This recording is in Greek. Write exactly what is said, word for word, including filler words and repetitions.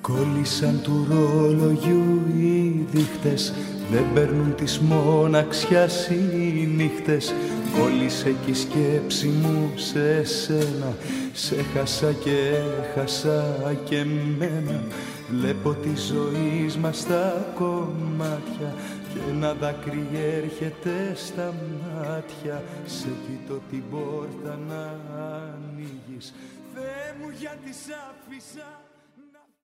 Κόλλησαν του ρολογιού οι δείχτες, δεν παίρνουν της μοναξιάς οι νύχτες. Κόλλησε κι η σκέψη μου σε σένα, σε χάσα και έχασα και εμένα. Βλέπω τη ζωή μας στα κομμάτια και ένα δάκρυ έρχεται στα μάτια. Σε κοιτώ την πόρτα να ανοίγεις, Θεέ μου γιατί σ' άφησα.